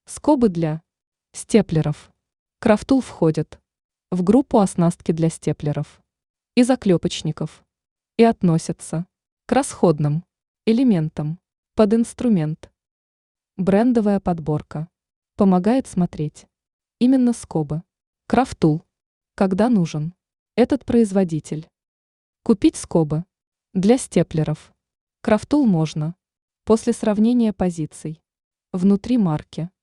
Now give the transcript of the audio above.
Скобы для степлеров. Крафтул входит в группу оснастки для степлеров и заклепочников и относится к расходным элементам под инструмент. Брендовая подборка помогает смотреть именно скобы. Крафтул. Когда нужен этот производитель. Купить скобы для степлеров. Крафтул можно после сравнения позиций внутри марки.